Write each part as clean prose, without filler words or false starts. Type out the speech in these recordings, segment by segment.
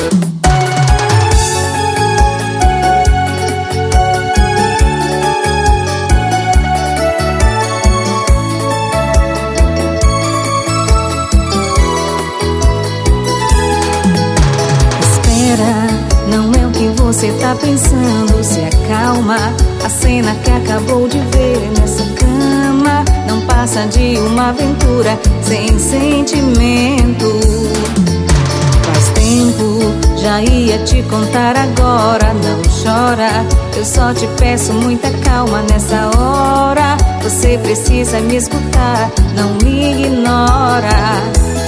Não é o que você tá pensando, se acalma. A cena que acabou de ver nessa cama não passa de uma aventura sem sentimento. Faz tempo, já ia te contar agora. Não chora, eu só te peço muita calma nessa hora. Você precisa me escutar, não me ignora.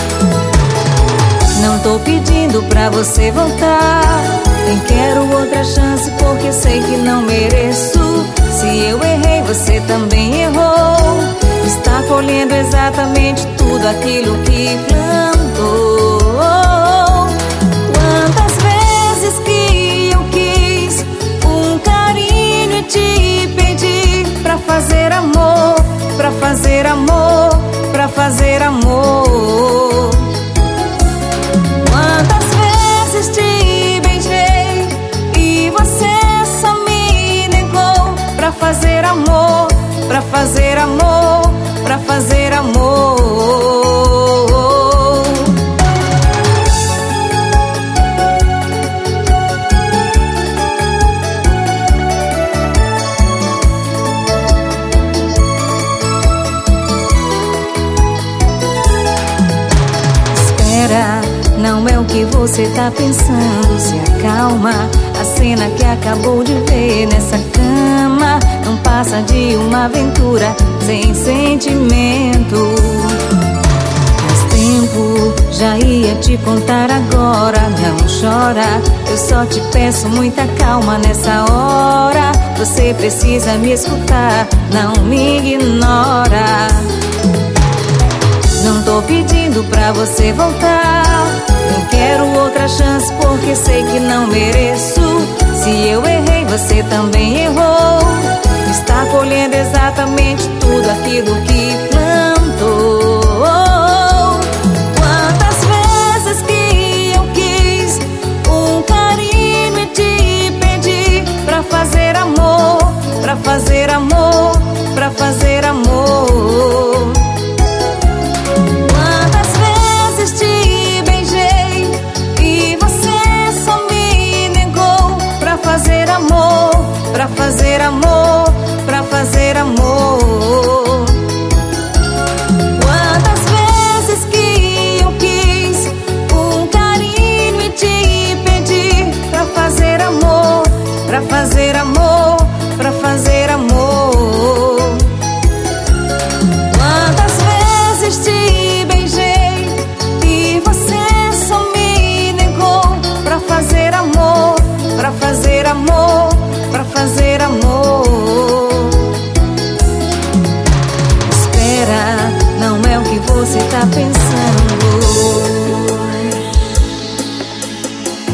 Não tô pedindo pra você voltar, nem quero outra chance porque sei que não mereço. Se eu errei, você também errou. Está colhendo exatamente tudo aquilo que plantou. Quantas vezes que eu quis um carinho e te pedi pra fazer amor, pra fazer amor, pra fazer amor. Quantas vezes te beijei e você só me negou. Pra fazer amor, pra fazer amor, pra fazer amor. Espera, não é o que você tá pensando, se acalma. A cena que acabou de ver nessa cama não passa de uma aventura sem sentimento. Faz tempo, já ia te contar agora. Não chora, eu só te peço muita calma nessa hora. Você precisa me escutar, não me ignora. Não tô pedindo pra você voltar, nem quero outra chance porque sei que não mereço. Se eu errei, você também